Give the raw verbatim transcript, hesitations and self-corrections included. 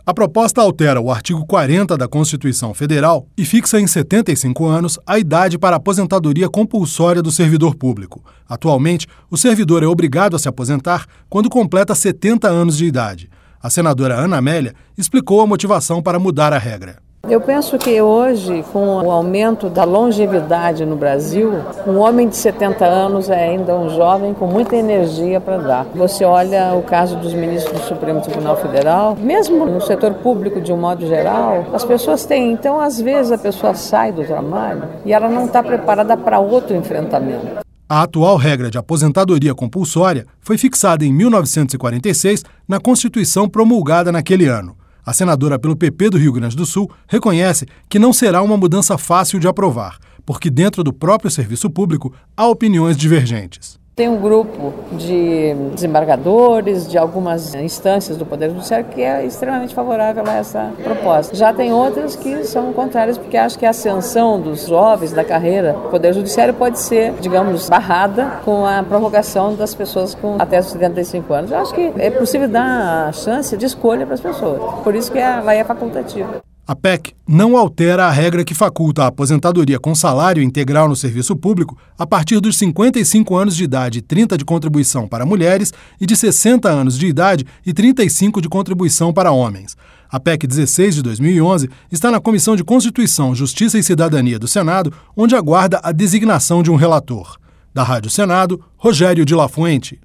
A proposta altera o artigo quarenta da Constituição Federal e fixa em setenta e cinco anos a idade para a aposentadoria compulsória do servidor público. Atualmente, o servidor é obrigado a se aposentar quando completa setenta anos de idade. A senadora Ana Amélia explicou a motivação para mudar a regra. Eu penso que hoje, com o aumento da longevidade no Brasil, um homem de setenta anos é ainda um jovem com muita energia para dar. Você olha o caso dos ministros do Supremo Tribunal Federal, mesmo no setor público de um modo geral, as pessoas têm. Então, às vezes, a pessoa sai do trabalho e ela não está preparada para outro enfrentamento. A atual regra de aposentadoria compulsória foi fixada em mil novecentos e quarenta e seis na Constituição promulgada naquele ano. A senadora pelo P P do Rio Grande do Sul reconhece que não será uma mudança fácil de aprovar, porque dentro do próprio serviço público há opiniões divergentes. Tem um grupo de desembargadores, de algumas instâncias do Poder Judiciário que é extremamente favorável a essa proposta. Já tem outras que são contrárias, porque acham que a ascensão dos jovens da carreira do Poder Judiciário pode ser, digamos, barrada com a prorrogação das pessoas com até setenta e cinco anos. Eu acho que é possível dar a chance de escolha para as pessoas. Por isso que ela é facultativa. A P E C não altera a regra que faculta a aposentadoria com salário integral no serviço público a partir dos cinquenta e cinco anos de idade e trinta de contribuição para mulheres e de sessenta anos de idade e trinta e cinco de contribuição para homens. A P E C dezesseis de dois mil e onze está na Comissão de Constituição, Justiça e Cidadania do Senado, onde aguarda a designação de um relator. Da Rádio Senado, Rogério de La Fuente.